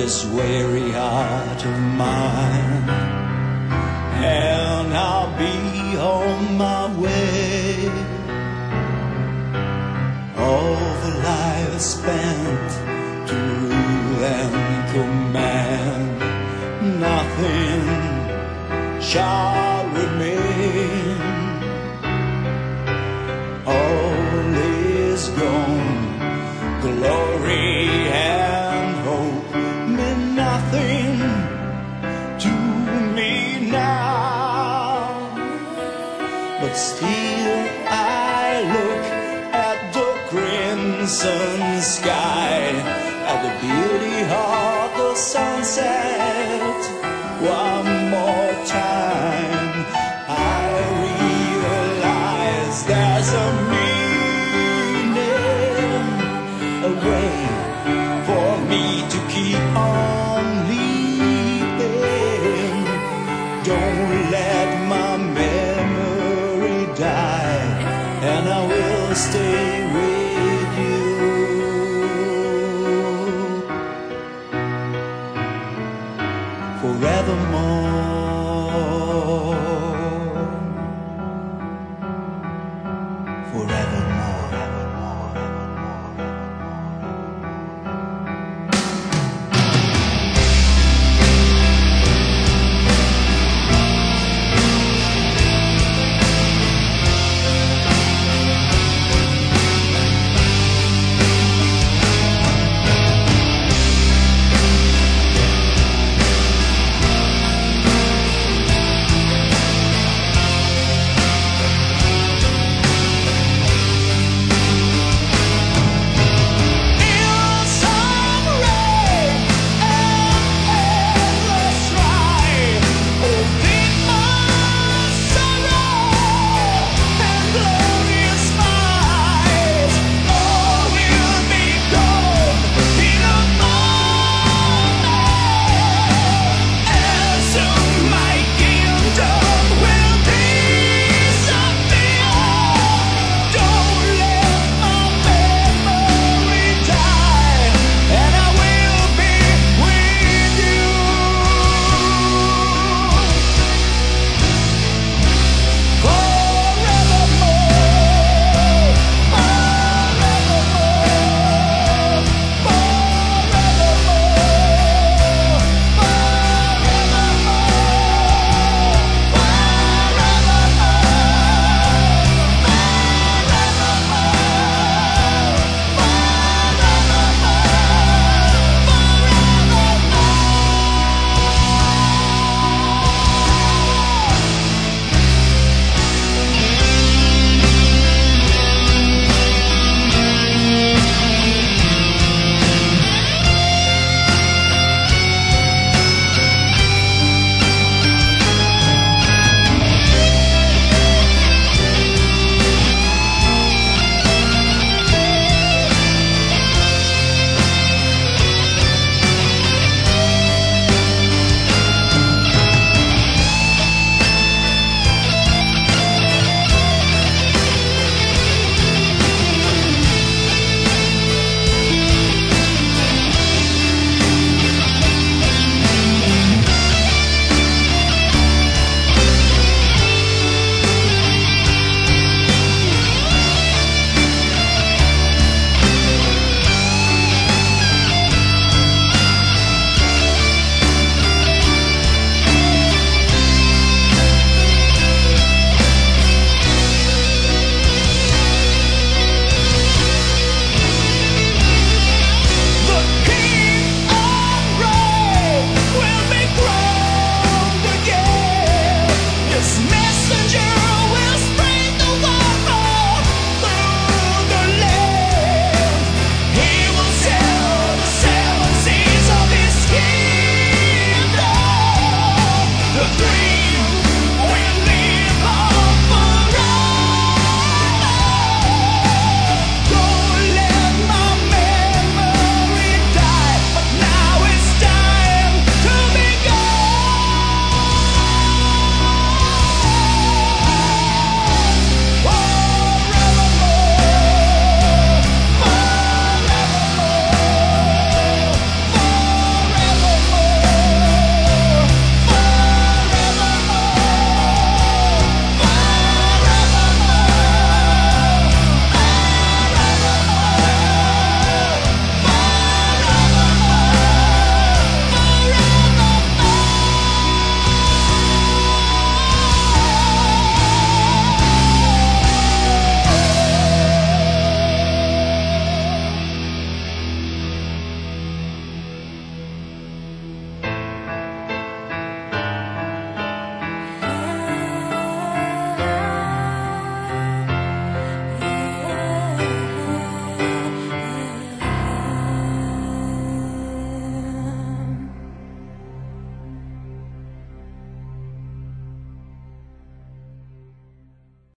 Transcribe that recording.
this weary heart of mine, and I'll be on my way. All the life spent to rule and command, nothing shall remain. All is gone, glory and hope mean nothing to me now. But still I look at the crimson sky, at the beauty of the sunset. One more time I realize there's a meaning, a way for me to keep on living. Don't let my memory die, and I will stay with you forevermore.